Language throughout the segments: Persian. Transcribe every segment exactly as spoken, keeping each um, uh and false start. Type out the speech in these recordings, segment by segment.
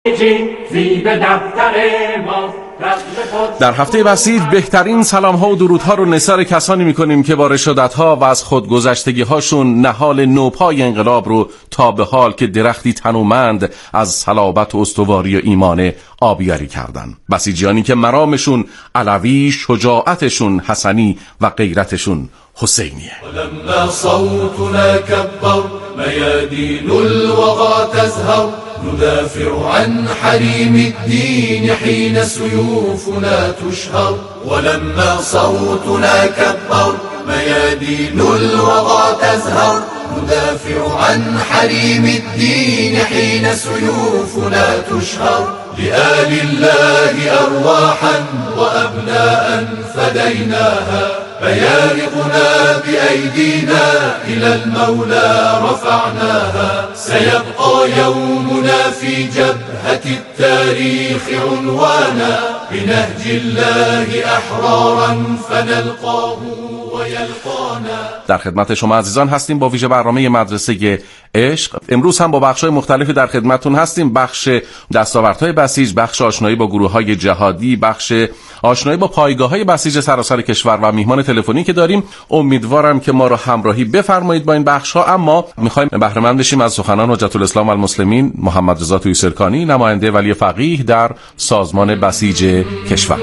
در هفته بسیج بهترین سلام ها و درودها رو نثار کسانی میکنیم که با رشادت ها و از خودگذشتگی هاشون نهال نوپای انقلاب رو تا به حال که درختی تنومند از صلابت و استواری و ایمان آبیاری کردن. بسیجیانی که مرامشون علوی، شجاعتشون حسنی و غیرتشون حسینیه. ولما صوتنا كبر ميادين الوغى تزهر ندافع عن حريم الدين حين سيوفنا تشهر. ولما صوتنا كبر ميادين الوغى تزهر ندافع عن حريم الدين حين سيوفنا تشهر. لآل الله أرواحا وأبناء فديناها فيارقنا بأيدينا إلى المولى رفعناها. سيبقى يومنا في جبهة التاريخ عنوانا بنهج الله أحرارا فنلقاه ويلقانا. در خدمت شما عزیزان هستیم با ویژه برنامه مدرسه عشق. امروز هم با بخش‌های مختلفی در خدمتتون هستیم. بخش دستاوردهای بسیج، بخش آشنایی با گروه‌های جهادی، بخش آشنایی با پایگاه‌های بسیج سراسر کشور و میهمان تلفنی که داریم. امیدوارم که ما رو همراهی بفرمایید با این بخش‌ها. اما می‌خوایم بهره مند بشیم از سخنان حجت الاسلام و المسلمین محمد رضا تویی‌سرکانی، نماینده ولی فقیه در سازمان بسیج کشور.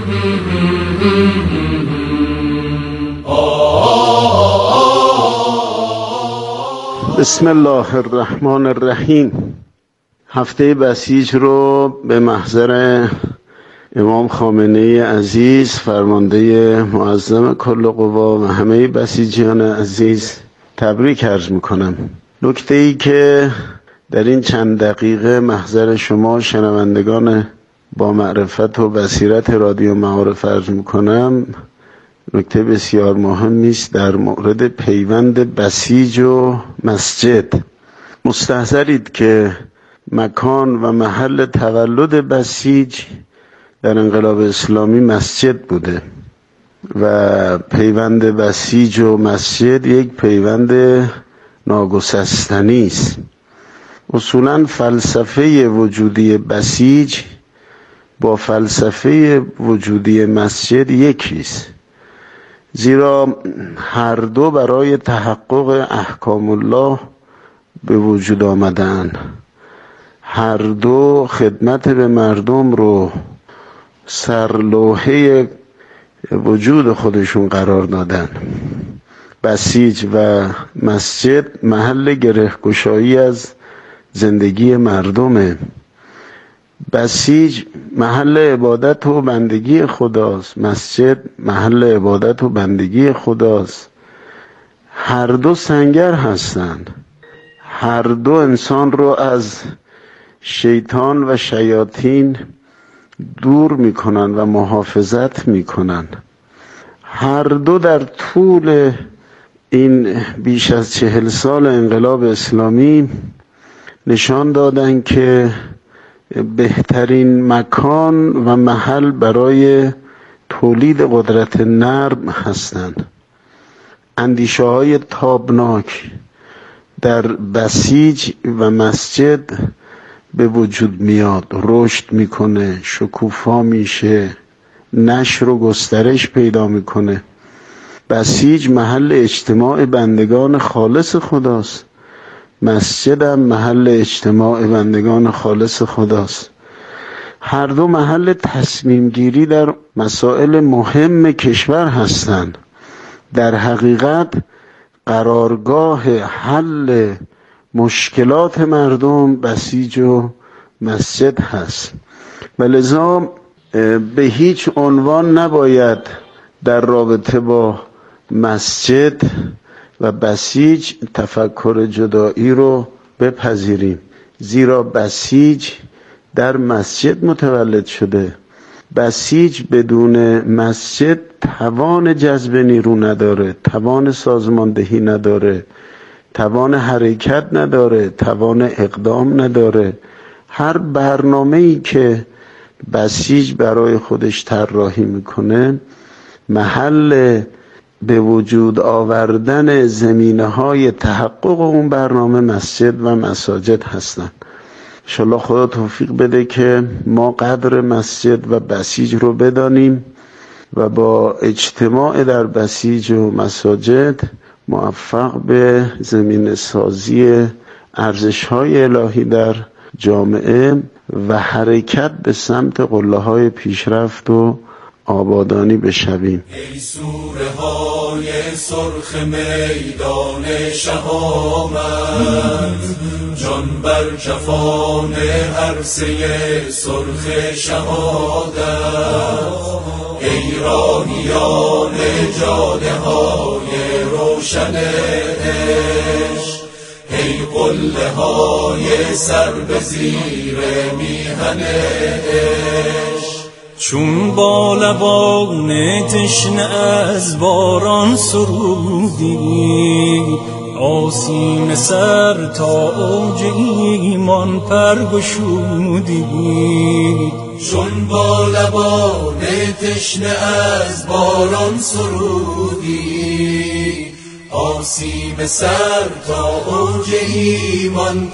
بسم الله الرحمن الرحیم. هفته بسیج رو به محضر امام خامنه‌ای عزیز، فرمانده معظم کل قوا و همه بسیجیان عزیز تبریک عرض میکنم. نکته ای که در این چند دقیقه محضر شما شنوندگان با معرفت و بصیرت رادیو معارف عرض میکنم، نکته بسیار مهمی است در مورد پیوند بسیج و مسجد. مستحضرید که مکان و محل تولد بسیج در انقلاب اسلامی مسجد بوده و پیوند بسیج و مسجد یک پیوند ناگسستنی است. اصولاً فلسفه وجودی بسیج با فلسفه وجودی مسجد یکی است، زیرا هر دو برای تحقق احکام الله به وجود آمدن، هر دو خدمت به مردم رو سرلوحه وجود خودشون قرار دادن. بسیج و مسجد محل گره‌گشایی از زندگی مردمه. بسیج محل عبادت و بندگی خداست، مسجد محل عبادت و بندگی خداست. هر دو سنگر هستند، هر دو انسان رو از شیطان و شیاطین دور میکنن و محافظت میکنن. هر دو در طول این بیش از چهل سال انقلاب اسلامی نشان دادن که بهترین مکان و محل برای تولید قدرت نرم هستند. اندیشه های تابناک در بسیج و مسجد به وجود میاد، رشد میکنه، شکوفا میشه، نشر و گسترش پیدا میکنه. بسیج محل اجتماع بندگان خالص خداست، مسجد هم محل اجتماع بندگان خالص خداست. هر دو محل تصمیم گیری در مسائل مهم کشور هستند. در حقیقت قرارگاه حل مشکلات مردم بسیج و مسجد هست و لذا به هیچ عنوان نباید در رابطه با مسجد و بسیج تفکر جدایی رو بپذیریم، زیرا بسیج در مسجد متولد شده. بسیج بدون مسجد توان جذب نیرو نداره، توان سازماندهی نداره، توان حرکت نداره، توان اقدام نداره. هر برنامه‌ای که بسیج برای خودش طراحی میکنه محل به وجود آوردن زمینه‌های تحقق اون برنامه مسجد و مساجد هستند. انشالله خدا توفیق بده که ما قدر مسجد و بسیج رو بدانیم و با اجتماع در بسیج و مساجد موفق به زمین سازی ارزش‌های الهی در جامعه و حرکت به سمت قله‌های پیشرفت و آبادانی بشویم. ای سوره های سرخ میدان شهامت، جان بر کفان عرصه سرخ شهادت، ای راهیان جاده های روشن عشق، ای قله های سر به زیر میهن عشق. چون با لبان تشنه از باران سرودی، آسیم سر تا اوج ایمان پرگشودی. چون با لبان تشنه از باران سرودی، آسیم سر تا اوج ایمان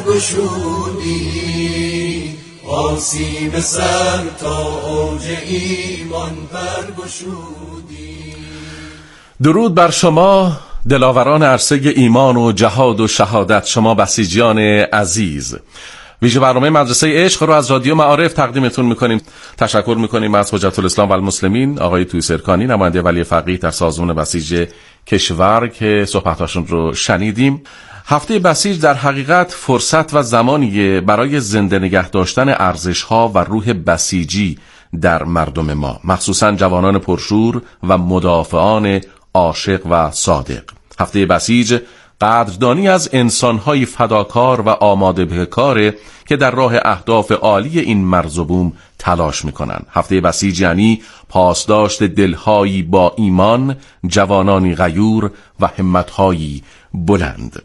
پرگشودی. آسیم سر تا اوج ایمان برگشودی. درود بر شما دلاوران عرصه ایمان و جهاد و شهادت، شما بسیجیان عزیز. ویژه برنامه مدرسه عشق رو از رادیو معارف تقدیمتون میکنیم. تشکر میکنیم از حجت الاسلام و المسلمین آقای تویی سرکانی، نماینده ولی فقیه در سازمان بسیج کشور که صحبتاشون رو شنیدیم. هفته بسیج در حقیقت فرصت و زمانیه برای زنده نگه داشتن ارزش‌ها و روح بسیجی در مردم ما، مخصوصا جوانان پرشور و مدافعان عاشق و صادق. هفته بسیج قدردانی از انسان‌های فداکار و آماده به کاره که در راه اهداف عالی این مرز و بوم تلاش می‌کنند. هفته بسیج یعنی پاسداشت دل‌هایی با ایمان، جوانانی غیور و همت‌هایی بلند.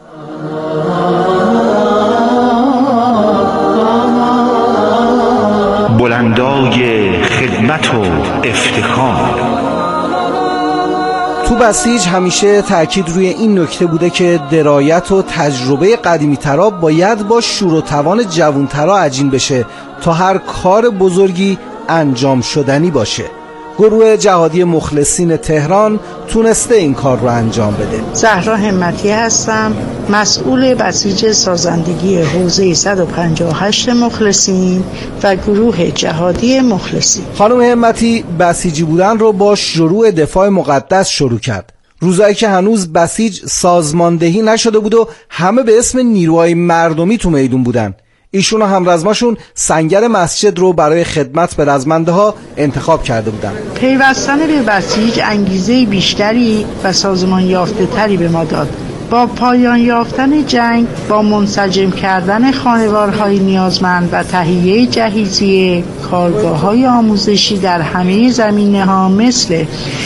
بلندای خدمت و افتخار. تو بسیج همیشه تأکید روی این نکته بوده که درایت و تجربه قدیمی ترا باید با شور و توان جوان ترا عجین بشه تا هر کار بزرگی انجام شدنی باشه. گروه جهادی مخلصین تهران تونسته این کار رو انجام بده. زهرا همتی هستم، مسئول بسیج سازندگی حوزه صد و پنجاه و هشت مخلصین و گروه جهادی مخلصین. خانم همتی بسیجی بودن رو با شروع دفاع مقدس شروع کرد. روزایی که هنوز بسیج سازماندهی نشده بود و همه به اسم نیروهای مردمی تو میدون بودن. ایشون و همرزماشون سنگر مسجد رو برای خدمت به رزمنده ها انتخاب کرده بودن. پیوستن به بسیج انگیزه بیشتری و سازمان یافته تری به ما داد. با پایان یافتن جنگ، با منسجم کردن خانوارهای نیازمند و تهیه جهیزیه کارگاه‌های آموزشی در همه زمینه‌ها مثل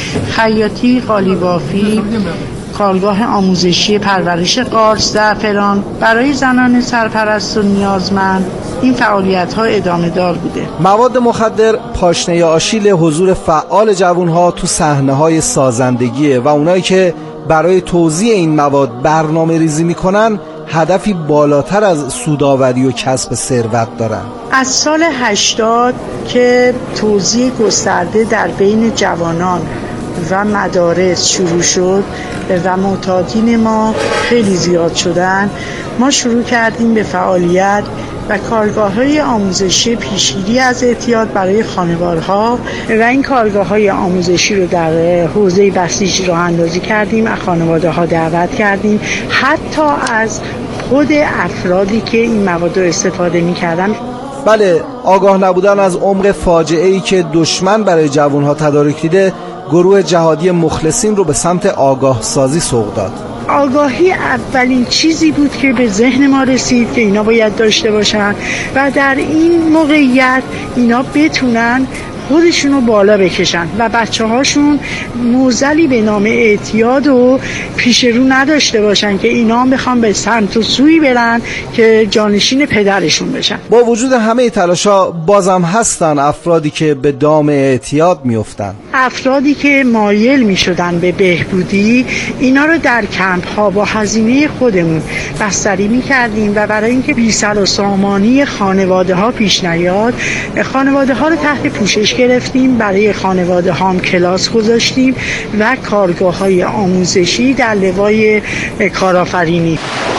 خیاطی، قالیبافی، کارگاه آموزشی پرورش قارچ زعفران برای زنان سرپرست و نیازمند، این فعالیت‌ها ادامه دار بوده. مواد مخدر پاشنه آشیل حضور فعال جوان‌ها تو صحنه‌های سازندگیه و اونایی که برای توزیع این مواد برنامه ریزی میکنن هدفی بالاتر از سودآوری و کسب ثروت دارن. از سال هشتاد که توزیع گسترده در بین جوانان و مدارس شروع شد و معتادین ما خیلی زیاد شدن، ما شروع کردیم به فعالیت و کارگاه‌های آموزشی پیشگیری از اعتیاد برای خانوارها و این کارگاه‌های آموزشی رو در حوزه بسیج راه اندازی کردیم، از خانواده‌ها دعوت کردیم، حتی از خود افرادی که این مواد رو استفاده می‌کردن. بله، آگاه نبودن از عمق فاجعه‌ای که دشمن برای جوان‌ها تدارک دیده، گروه جهادی مخلصین رو به سمت آگاه سازی سوق داد. آگاهی اولین چیزی بود که به ذهن ما رسید که اینا باید داشته باشن و در این موقعیت اینا بتونن خودشونو بالا بکشن و بچه هاشون موزلی به نام اعتیاد و پیش رو نداشته باشن که اینا هم بخوام به سمت و سوی برن که جانشین پدرشون بشن. با وجود همه تلاشا بازم هستن افرادی که به دام اعتیاد میافتن. افرادی که مایل میشدن به بهبودی، اینا رو در کمپ ها با هزینه خودمون بستری میکردیم و برای اینکه بی سر و سامانی خانواده ها پیش نیاد، خانواده ها رو تحت پوشش گرفتیم. برای خانواده ها هم کلاس گذاشتیم و کارگاه های آموزشی در لوای کارآفرینی.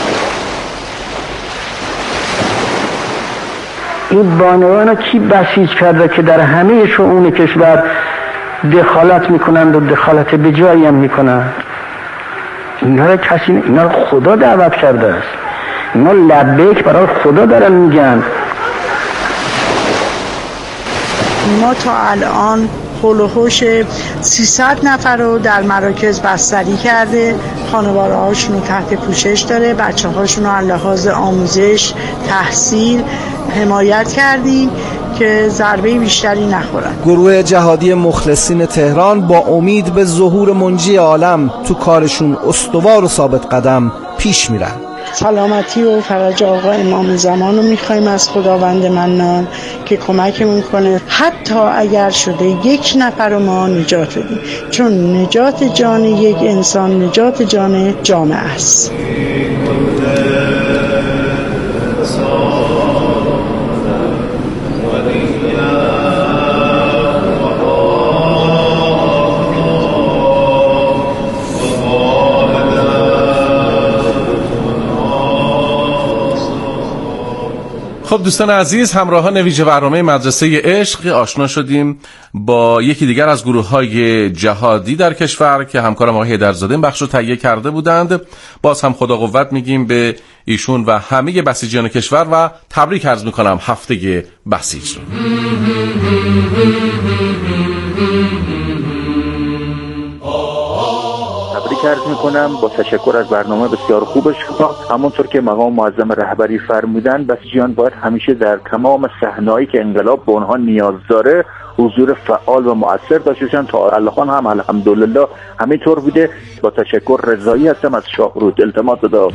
این بانوان رو کی بسیج کرده که در همه شؤون کشور دخالت میکنند و دخالت به جایی هم میکنند؟ اینا رو کسی نه، اینا رو خدا دعوت کرده است. اینا لبیک برای خدا دارن میگن. ما تا الان هول و هوش سیصد نفر رو در مراکز بستری کرده، خانواده هاشون رو تحت پوشش داره، بچه هاشون رو از لحاظ آموزش، تحصیل حمایت کردیم که ضربه بیشتری نخورن. گروه جهادی مخلصین تهران با امید به ظهور منجی عالم تو کارشون استوار و ثابت قدم پیش میرن. سلامتی و فرج آقا امام زمان رو میخوایم از خداوند منان که کمکمون کنه، حتی اگر شده یک نفر رو ما نجات بدیم، چون نجات جان یک انسان نجات جان جامعه است. خب دوستان عزیز، همراهان ویژه برنامه مدرسه عشق آشنا شدیم با یکی دیگر از گروه‌های جهادی در کشور که همکارم آقای حیدرزاده بخش رو تهیه کرده بودند. باز هم خدا قوت میگیم به ایشون و همه بسیجیان کشور و تبریک عرض میکنم هفته بسیج رو. تبریک عرض میکنم با تشکر از برنامه بسیار خوب شما. همونطور که مقام معظم رهبری فرمودن، بسیجیان باید همیشه در تمام صحنه‌هایی که انقلاب به اونها نیاز داره حضور فعال و مؤثر داشته باشن. تا الان هم الحمدلله همینطور بوده. با تشکر رضایی هستم از شاهرود. التماس دادم.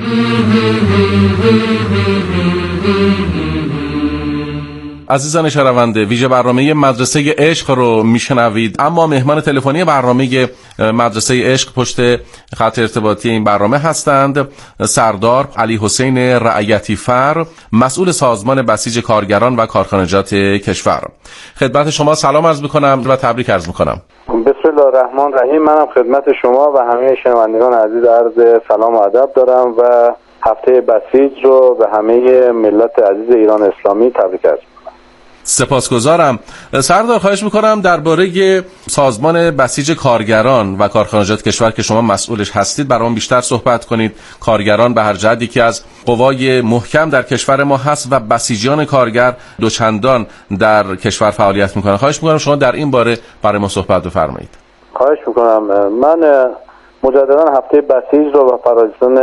عزیزان شنونده، ویژه برنامه مدرسه عشق رو میشنوید، اما مهمان تلفنی برنامه مدرسه عشق پشت خط ارتباطی این برنامه هستند سردار علی حسین رعیتی فر، مسئول سازمان بسیج کارگران و کارخانجات کشور. خدمت شما سلام عرض میکنم و تبریک عرض میکنم. بسم الله الرحمن الرحیم. منم خدمت شما و همه شنوندگان عزیز عرض سلام و ادب دارم و هفته بسیج رو به همه ملت عزیز ایران اسلامی تبریک عرض میکنم. سپاسگزارم. سردار خواهش میکنم درباره سازمان بسیج کارگران و کارخانجات کشور که شما مسئولش هستید برام بیشتر صحبت کنید. کارگران به هر جهتی که از قوای محکم در کشور ما هست و بسیجیان کارگر دوچندان در کشور فعالیت میکنن. خواهش میکنم شما در این باره برای ما صحبت بفرمایید. خواهش میکنم. من مجددا هفته بسیج رو و فراریزان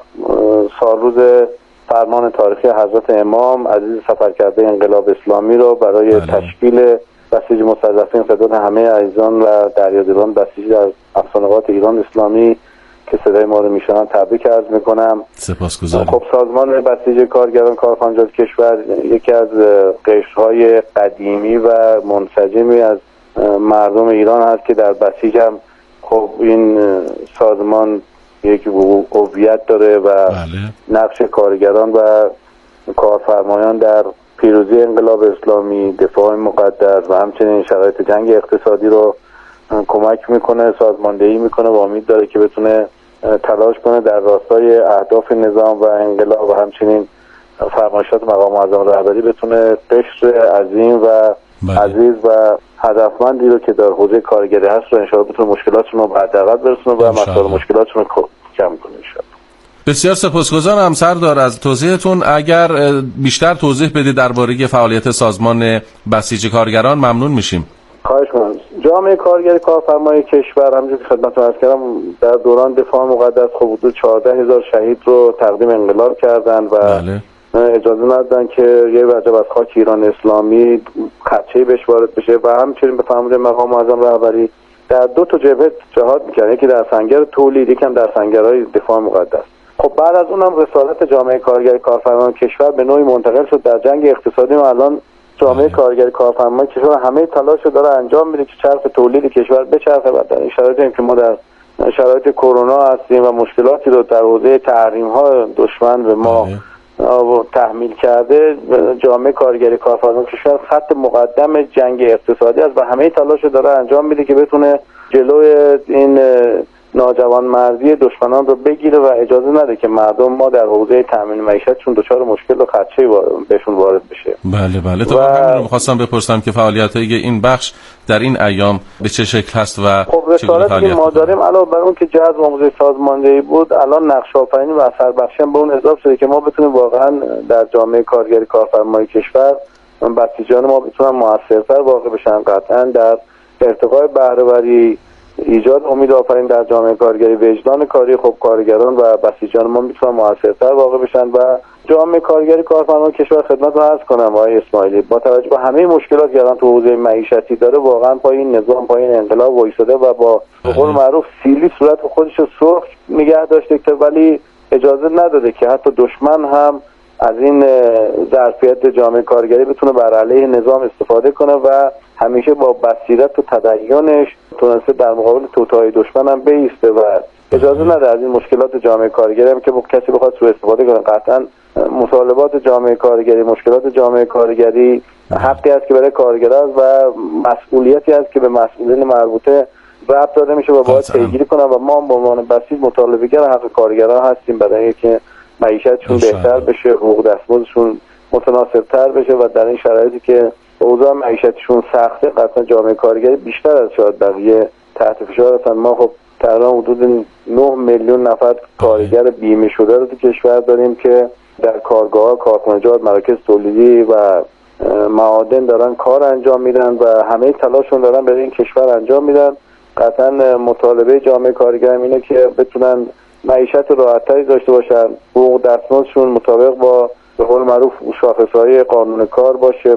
سالروز فرمان تاریخی حضرت امام عزیز سفرکرده انقلاب اسلامی رو برای بله. تشکیل بسیج مستضعفین خدمت همه عزیزان و دریادلان بسیج در افسانه‌آباد ایران اسلامی که صدای ما رو میشنن تبریک عرض میکنم. سپاسگزارم. خب سازمان بسیج کارگران کارخانجات کشور یکی از قشرهای قدیمی و منسجمی از مردم ایران هست که در بسیج هم خب این سازمان یک هویت داره و بله. نقش کارگران و کارفرمایان در پیروزی انقلاب اسلامی، دفاع مقدس و همچنین شرایط جنگ اقتصادی رو کمک میکنه، سازماندهی میکنه و امید داره که بتونه تلاش کنه در راستای اهداف نظام و انقلاب و همچنین فرمایشات مقام معظم رهبری بتونه قشر عظیم و بله. عزیز و هدفمندی رو که در حوزه کارگری هست رو انشاءالله بتونه مشکلاتشون رو به حداقل برسونه و مسائل مشکلاتشون رو کم کنه انشاءالله. بسیار سپاسگزارم سردار از توضیحتون. اگر بیشتر توضیح بدید درباره فعالیت سازمان بسیج کارگران ممنون میشیم. خواهش می‌کنم. جامعه کارگر کارفرمای کشور همونجوری که خدمتتون عرض کردم در دوران دفاع مقدس خب حدود چهارده هزار شهید رو تقدیم انقلاب کردن و بله. اجازه ندادن که یه وجب از خاک ایران اسلامی خدشه‌ای بهش وارد بشه و همچنین به فرموده مقام معظم رهبری در دو تا جبهه جهاد می‌کرد، یکی در سنگر تولید، یکم در سنگرهای دفاع مقدس. خب بعد از اونم رسالت جامعه کارگری کارفرمایان کشور به نوعی منتقل شد در جنگ اقتصادی و الان جامعه کارگری کارفرمایان کشور همه تلاش رو داره انجام میده که چرخ تولید کشور بچرخه و در این شرایطی که ما در شرایط کرونا هستیم و مشکلاتی رو در حوزه تحریم‌ها دشمن به ما تحمیل کرده، جامعه کارگری کارفرمایان کشور خط مقدم جنگ اقتصادی است و همه تلاش رو داره انجام میده که بتونه جلوی این ناجوان مردی دشمنان رو بگیره و اجازه نده که مردم ما در حوزه تامین معیشتشون دچار مشکل و خدشه بهشون وارد بشه. بله بله تا و... همین رو می‌خواستم بپرسم که فعالیت‌های این بخش در این ایام به چه شکل هست و خب رسالتی که ما داریم علاوه بر اون که جذب آموزش سازماندهی بود، الان نقش آفرینی و اثر بخشی به اون اضافه شده که ما بتونیم واقعا در جامعه کارگری کارفرمای کشور بسیجان ما بتونن موثرتر واقع بشن، قطعا در ارتقای بهره‌وری، ایجاد امید آفرین در جامعه کارگری، وجدان کاری خب کارگران و بسیجان ما میتونن موثرتر واقع بشن و جامعه کارگری کارفرمایان کشور خدمت رو عرض کنم آقای اسماعیلی با توجه به همه مشکلاتی که الان تو حوزه معیشتی داره واقعا پای این نظام، پای این انقلاب وایساده و با به قول معروف سیلی صورت خودش رو سرخ نگه داشته که ولی اجازه نداده که حتی دشمن هم از این ظرفیت جامعه کارگری بتونه بر علیه نظام استفاده کنه و همیشه با بصیرت و تدینش تونسته در مقابل توطئه دشمن هم بایسته و اجازه نده از این مشکلات جامعه کارگری هم که با کسی بخواد سوء استفاده کنه. قطعا مطالبات جامعه کارگری، مشکلات جامعه کارگری حقی است که برای کارگر است و مسئولیتی است که به مسئولین مربوطه ربط داده میشه و باید پیگیری کنن و ما به عنوان بسیج مطالبه‌گر حق کارگران هستیم برای اینکه معیشتشون بهتر بشه، حقوق دستمزدشون متناسب‌تر بشه و در این شرایطی که اوضاع معیشتشون سخته قطعا جامعه کارگری بیشتر از شاید بقیه تحت فشار هستن. ما خب تقریبا حدود نه میلیون نفر کارگر بیمه شده رو تو کشور داریم که در کارگاه‌ها، کارخانجات، مراکز تولیدی و معادن دارن کار انجام میدن و همه تلاششون دارن برای این کشور انجام میدن. قطعا مطالبه جامعه کارگر اینه که بتونن معیشت راحت‌تری داشته باشن، حقوق دستمزدشون مطابق با به قول معروف شاخص‌های قانون کار باشه،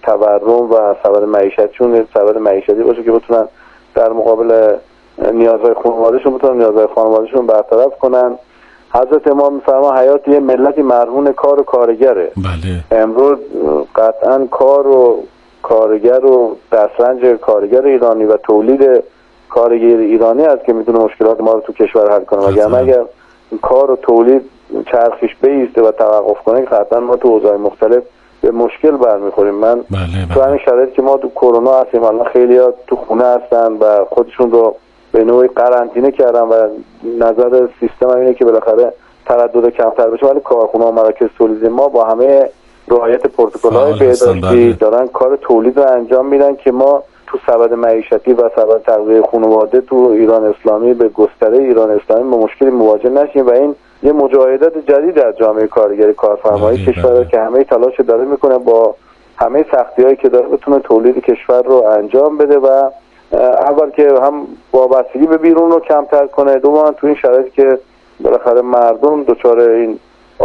تورم و سبد معیشتشون سبد معیشتی باشه که بتونن در مقابل نیازهای خانواده‌شون بتونن نیازهای خانواده‌شون برطرف کنن. حضرت امام می‌فرما حیات یه ملتی مرهون کار و کارگره. بله. امروز قطعاً کار و کارگر و دسترنج کارگر ایرانی و تولید کارگر ایرانی است که میتونه مشکلات ما رو تو کشور حل کنه. اگر اگر کار و تولید چرخش بیسته و توقف کنه قطعا ما تو حوزه‌های مختلف به مشکل برمیخوریم. من بله بله. تو همین شرایطی که ما تو کرونا هستیم الان خیلی‌ها تو خونه هستن و خودشون رو به نوعی قرنطینه کردن و نظر سیستم اینه که بالاخره تردد کمتر بشه، ولی کارخونه و مراکز تولیدی ما با همه رعایت پروتکل‌های بهداشتی دارن کار تولید رو انجام میدن که ما تو سبد معیشتی و سبد تغذیه خانواده تو ایران اسلامی به گستره ایران اسلامی با مشکلی مواجه نشیم و این یه مجاهدت جدید در جامعه کارگری کارفرمایی کشور که همه تلاش داره میکنه با همه سختی‌هایی که داره بتونه تولید کشور رو انجام بده و اول که هم وابستگی به بیرون رو کمتر کنه، دوم تو این شرایطی که بالاخره مردم دچار این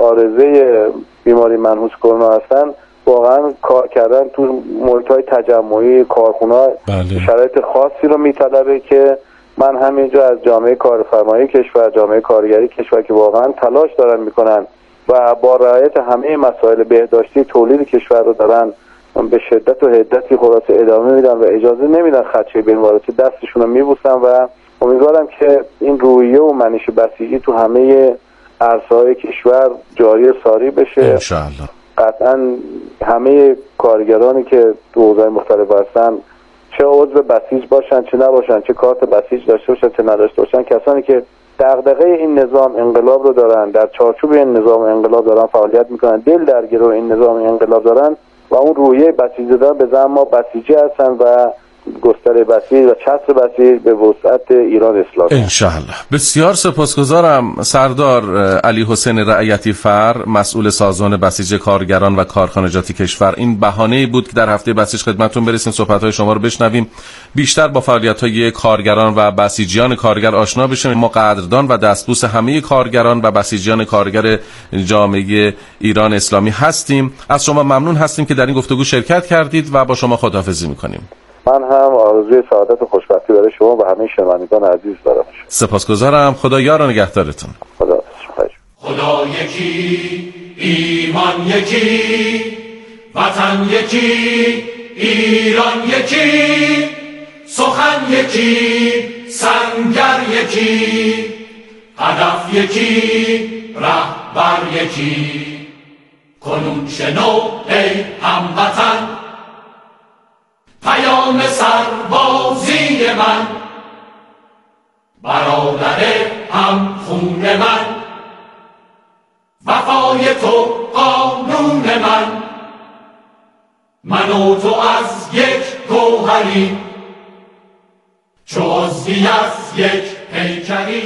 عارضه بیماری منحوس کرونا هستن واقعا کار کردن تو محیط‌های تجمعی کارخونه‌ها بله. شرایط خاصی رو میطلبه که من همینجا از جامعه کارفرمایی کشور، جامعه کارگری کشور که واقعا تلاش دارن میکنن و با رعایت همه مسائل بهداشتی تولید کشور رو دارن به شدت و حدتی خلاصه ادامه میدن و اجازه نمیدن خدشه بین وارد، دستشون رو میبوسن و امیدوارم که این رویه و منش بسیجی تو همه عرصه‌های کشور جاری ساری بشه انشاءالله. قطعا همه کارگرانی که تو حوزه‌های مختلف هستن چه عضو بسیج باشن چه نباشن، چه کارت بسیج داشته باشن چه نداشته باشن، کسانی که دغدغه این نظام انقلاب رو دارن، در چارچوب این نظام انقلاب دارن فعالیت میکنن، دل در گرو این نظام انقلاب دارن و اون رویه بسیج دارن، به زعم ما بسیجی هستن و گستره بسیج و چتر بسیج به وسعت ایران اسلامی. انشاءالله. بسیار سپاسگزارم سردار علی حسین رعیتی فر، مسئول سازمان بسیج کارگران و کارخانجاتی کشور. این بهانه‌ای بود که در هفته بسیج خدمتتون برسیم، صحبت‌های شما رو بشنویم، بیشتر با فعالیت‌های کارگران و بسیجیان کارگر آشنا بشیم. ما قدردان و دستبوس همه کارگران و بسیجیان کارگر جامعه ایران اسلامی هستیم. از شما ممنون هستیم که در این گفتگو شرکت کردید و با شما خداحافظی می‌کنیم. من هم آرزوی سعادت و خوشبختی برای شما و همه شنوندگان عزیز دارم. سپاسگزارم. خدا یار و نگهدارتون. خدا خدا یکی، ایمان یکی، وطن یکی، ایران یکی، سخن یکی، سنگر یکی، هدف یکی، رهبر یکی. کنون شنو ای هموطن پیام سربازی من، برادر هم خون من، وفای تو قانون من، من و تو از یک گوهری، چو عضوی از یک پیکری.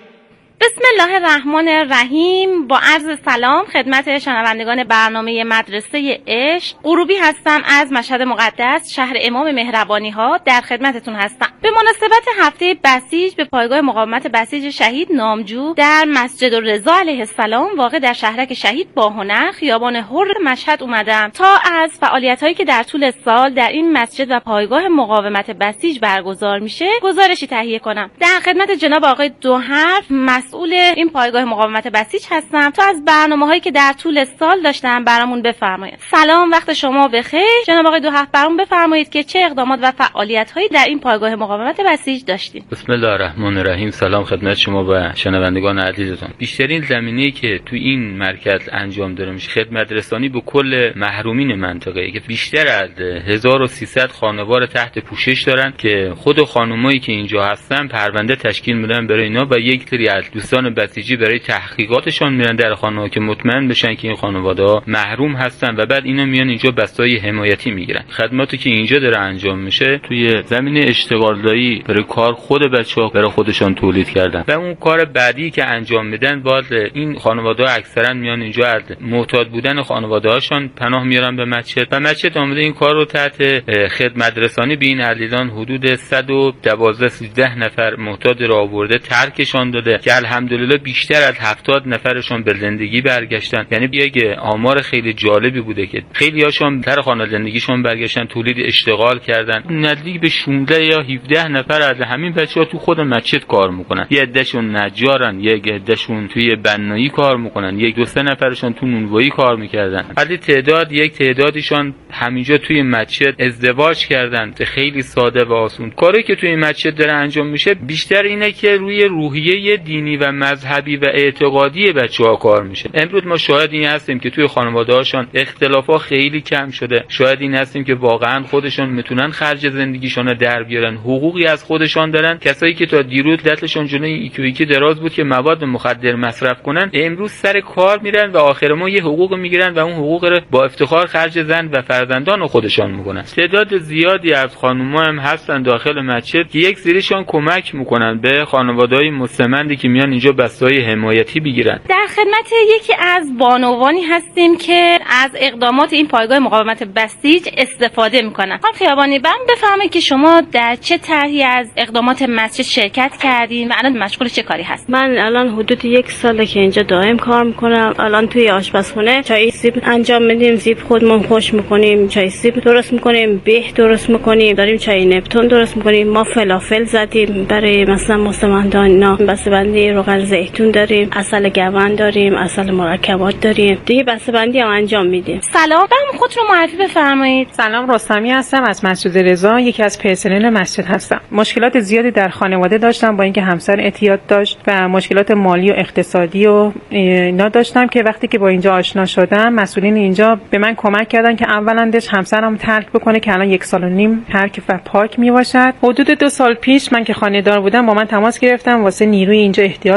بسم الله الرحمن الرحیم. با عرض سلام خدمت شنوندگان برنامه مدرسه عشق. غروبی هستم از مشهد مقدس، شهر امام مهربانی ها. در خدمتتون هستم. به مناسبت هفته بسیج به پایگاه مقاومت بسیج شهید نامجو در مسجد الرضا علیه السلام واقع در شهرک شهید باهنر خیابان حر مشهد اومدم تا از فعالیت‌هایی که در طول سال در این مسجد و پایگاه مقاومت بسیج برگزار میشه گزارشی تهیه کنم. در خدمت جناب آقای دو حرف مسئول این پایگاه مقاومت بسیج هستم تا از برنامه‌هایی که در طول سال داشتم برامون بفرمایید. سلام، وقت شما بخیر. جناب آقای دو حرف برامون بفرمایید که چه اقدامات و فعالیت‌هایی در این پایگاه مقاومت بسیج داشتیم. بسم الله الرحمن الرحیم. سلام خدمت شما و شنوندگان عزیزتون. بیشترین زمینه‌ای که تو این مرکز انجام داده میشه خدمت رسانی به کل محرومین منطقه که بیشتر از هزار و سیصد خانوار تحت پوشش دارن که خود خانمایی که اینجا هستن پرونده تشکیل میدن برای اینا و یک سری از دوستان بسیجی برای تحقیقاتشان میرن در خانه‌ها که مطمئن بشن که این خانواده‌ها محروم هستن و بعد اینا میان اینجا بستای حمایتی میگیرن. خدماتی که اینجا داره انجام میشه توی زمینه اشتغالداری برای کار خود بچه‌ها برای خودشان تولید کردن و اون کار بعدی که انجام میدن باز این خانواده‌ها اکثرا میان اینجا از معتاد بودن خانواده‌هاشان پناه میارن به مسجد و مسجد اومده این کار رو تحت خدمت رسانی به این عزیزان حدود صد و دوازده سیزده نفر معتاد را آورده ترکشان داده که الحمدلله بیشتر از هفتاد نفرشون به زندگی برگشتن. یعنی یک آمار خیلی جالبی بوده که خیلی هاشون در خانه زندگیشون برگشتن، تولید اشتغال کردن. نزدیک به شانزده یا هفده نفر از همین بچه‌ها تو خود مسجد کار میکنن. یه عدهشون نجارن، یک عدهشون توی بنایی کار میکنن، یک دو سه نفرشون تو نونوایی کار میکردن. از تعداد یک تعدادیشون همینجا توی مسجد ازدواج کردن. خیلی ساده و آسون. کاری که توی مسجد داره انجام میشه بیشتر اینه که روی روحیه دینی و مذهبی و اعتقادی بچه‌ها کار میشه. امروز ما شاهد این هستیم که توی خانواده‌هاشون اختلافات خیلی کم شده. شاهد این هستیم که واقعا خودشون میتونن خرج زندگیشون رو در بیارن، حقوقی از خودشون دارن. کسایی که تا دیروز دستشون جلوی یکی یکی دراز بود که مواد مخدر مصرف کنن، امروز سر کار میرن و آخر ما یه حقوق میگیرن و اون حقوق رو با افتخار خرج زن و فرزندان خودشون میکنن. تعداد زیادی از خانم‌ها هم هستن داخل مسجد که یک سریشون کمک میکنن به خانواده‌های مستمندی که میان اینجا بستای حمایتی بگیرن. در خدمت یکی از بانوانی هستیم که از اقدامات این پایگاه مقاومت بسیج استفاده میکنن. خانم خیابانی برام بفرمایید که شما در چه طرحی از اقدامات مسجد شرکت کردین و الان مشغول چه کاری هست؟ من الان حدود یک ساله که اینجا دائم کار میکنم. الان توی آشپزخونه چای سیب انجام میدیم، سیب خودمون خوش میکنیم، چای سیب درست میکنیم، بیه درست میکنیم، داریم چای نپتون درست میکنیم. ما فلافل زدیم برای مثلا مستمندان اینا، بسته‌بندی روغن زیتون داریم، عسل گون داریم، عسل مرکبات داریم. دیگه بسته‌بندی هم انجام میدیم. سلام، برام خودتون رو معرفی بفرمایید. سلام، رستمی هستم از مسجد رضا، یکی از پرسنل مسجد هستم. مشکلات زیادی در خانواده داشتم با اینکه همسر اعتیاد داشت و مشکلات مالی و اقتصادی و اینا داشتم که وقتی که با اینجا آشنا شدم مسئولین اینجا به من کمک کردن که اولندش همسرم ترک بکنه که الان یک سال و نیم ترک و پاک میباشد. حدود دو سال پیش من که خانه‌دار بودم با من تماس گرفتم واسه نیروی اینجا احتیاج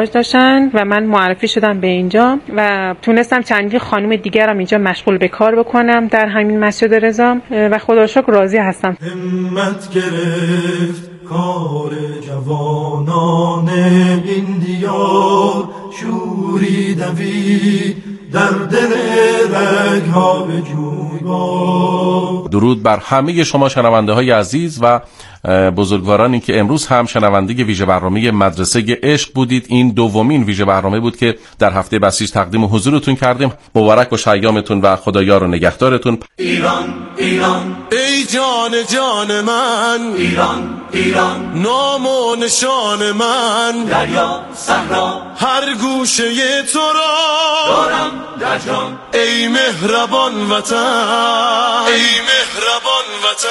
ازدواج داشتن و من معرفی شدم به اینجا و تونستم چندین خانم دیگرم اینجا مشغول به کار بکنم در همین مسجد رضا و خدا رو شکر راضی هستم. همت گرفت کار جوانان این دیار، شوری دوید در دل رگ‌ها به جویبار. درود بر همه شما شنونده های عزیز و بزرگوارانی که امروز هم شنونده ویژه برنامه مدرسه عشق بودید. این دومین ویژه برنامه بود که در هفته بسیج تقدیم حضورتون کردیم. مبارک باشه ایامتون و خدایار و نگهدارتون. ایران ایران ای جان جان من، ایران ایران نام و نشان من، دریا صحرا هر گوشه تو را دارم در جان، ای مهربان وطن، ای مهربان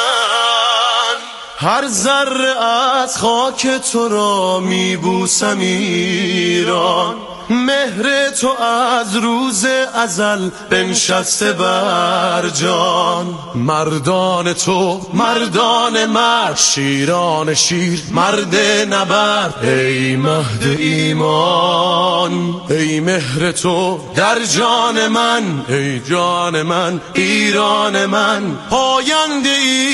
وطن، هر ذره از خاک تو را میبوسم ایران، مهر تو از روز ازل بنشسته بر جان، مردان تو مردان مرد، شیران شیر مرد نبرد، ای مهد ایمان، ای مهر تو در جان من، ای جان من ایران من، پاینده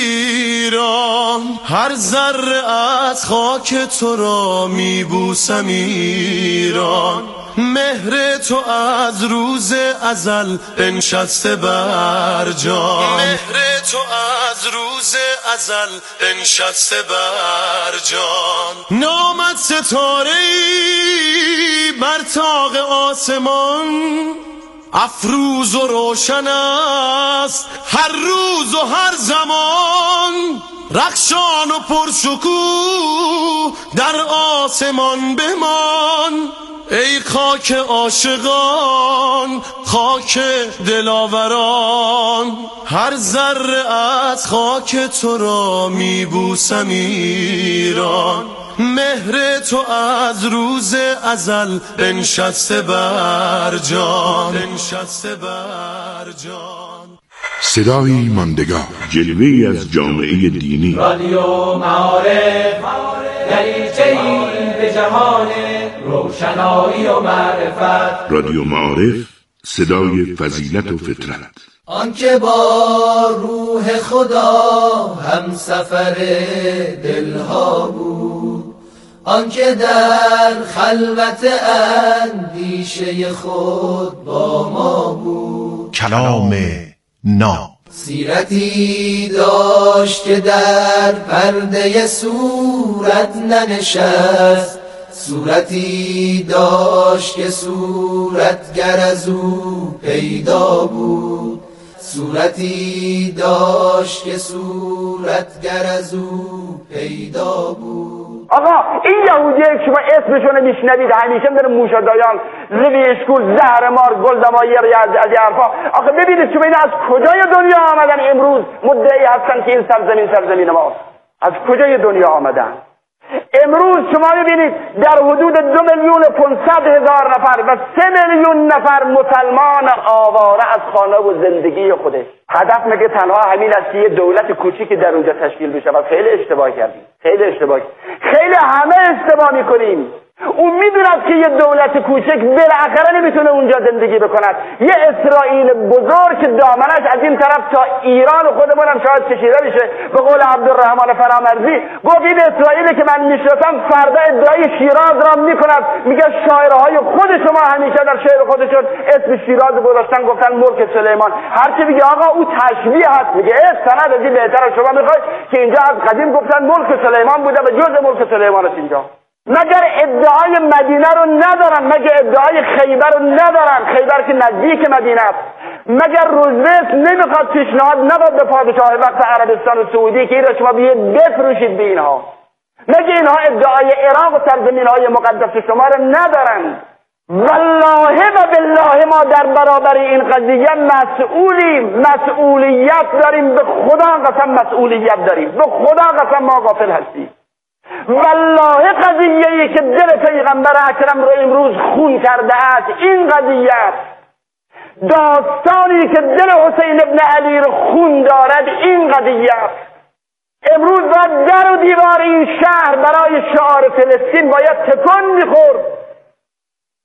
ایران، هر ذره از خاک تو را میبوسم ایران، مهر تو از روز ازل بنشسته بر جان، مهر تو از روز ازل بنشسته بر جان، نامت ستاره‌ای بر طاق آسمان، افروز و روشن است هر روز و هر زمان، رخشان و پرشکوه در آسمان بمان، ای خاک عاشقان خاک دلاوران، هر ذره از خاک تو را میبوسم ایران، مهر تو از روز ازل بنشسته بر جان، بنشسته بر جان. صدایی ماندگار، جلوه‌ای از جامعه دینی. رادیو معارف دریچه‌ای به جهان روشنایی و معرفت. رادیو معارف، صدای فضیلت و فطرت. آنکه با روح خدا هم سفر دلها بود، آنکه در خلوت اندیشه خود با ما بود، کلام ناب. سیرتی داشت که در پرده صورت ننشست، صورتی داشت که صورتگر از او پیدا بود، صورتی داشت که صورتگر از او پیدا بود. آقا این یهودیه که شما اسمشونه میشنوید همیشه داره موشادایان، زوی اشکول، زهر مار، گلدمایر، از از حرفا. آخه ببینید شما اینا از کجای دنیا آمدن امروز مدعی هستن که این سرزمین سرزمین ماست؟ از کجای دنیا آمدن؟ امروز شما ببینید در حدود دو میلیون و پانصد هزار نفر و سه میلیون نفر مسلمان آواره از خانه و زندگی خودش. هدف مگه تنها همین است که یه دولت کوچیکی در اونجا تشکیل بشه؟ و خیلی اشتباه کردیم، خیلی اشتباه خیلی همه اشتباه میکنیم. اون میدوند که یه دولت کوچک بالاخره نمیتونه اونجا زندگی بکند. یه اسرائیل بزرگ که دامنش از این طرف تا ایران خودمون هم شاید کشیده بشه. به قول عبدالرحمن فرامرزی گفت این اسرائیلی که من میشناسم فردا ادعای شیراز را میکند، میگه شاعرهای خود شما همیشه در شعر خودشون اسم شیراز گذاشتن، گفتن ملک سلیمان. هر چی میگه آقا او تشبیه هست، میگه سند از این بهتره. شما میخواید که اینجا از قدیم گفتن ملک سلیمان بوده و جزء ملک سلیمان است اینجا. مگر ادعای مدینه رو ندارن؟ مگر ادعای خیبر رو ندارن؟ خیبر که نزدیک مدینه است. مگر روزویلت نمیخواد پیشنهاد نداد به پادشاه وقت عربستان و سعودی که این را شما بیاید بفروشید به اینها؟ مگر اینها ادعای عراق و سرزمین‌های مقدس شما رو ندارن؟ والله و بالله ما در برابر این قضیه مسئولیم، مسئولیت داریم، به خدا قسم مسئولیت داریم، به خدا قسم ما غافل هستیم. والله قضیه‌ای که دل پیغمبر اکرم رو امروز خون کرده است این قضیه، داستانی که دل حسین ابن علی رو خون دارد این قضیه. امروز باید در و دیوار این شهر برای شعار فلسطین باید تکان میخورد.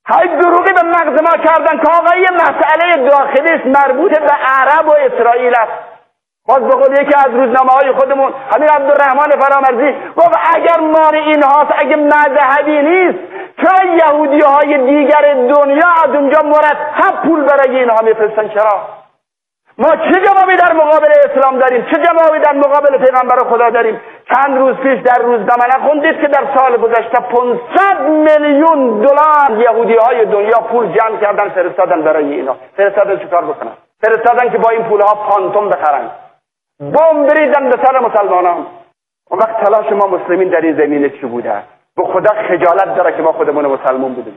های دروغی به مغز ما کردن که آقا یه مسئله داخلی است مربوط به عرب و اسرائیل است. باز به قول یکی از روزنامه های خودمون همین عبدالرحمن فرامرزی گفت اگر مال اینهاست، اگه مذهبی نیست، چرا یهودی های دیگر دنیا از اونجا مرتب پول برای اینها میفرستن؟ چرا؟ ما چه جوابی در مقابل اسلام داریم؟ چه جوابی در مقابل پیغمبر خدا داریم؟ چند روز پیش در روزنامه نخوندید که در سال گذشته پانصد میلیون دلار یهودی های دنیا پول جمع کردن فرستادن برای اینا. فرستادن چیکار بکنن؟ فرستادن که با این پولها پانتون بخرن، بمب بریزن به سر مسلمانان. اون وقت تلاش ما مسلمین در این زمینه چی بوده؟ به خدا خجالت داره که ما خودمون مسلمان بودیم.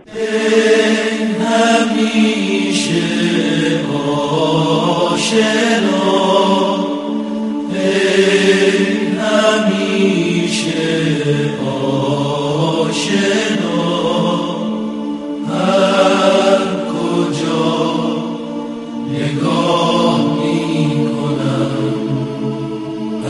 همیشه آشنا، همیشه آشنا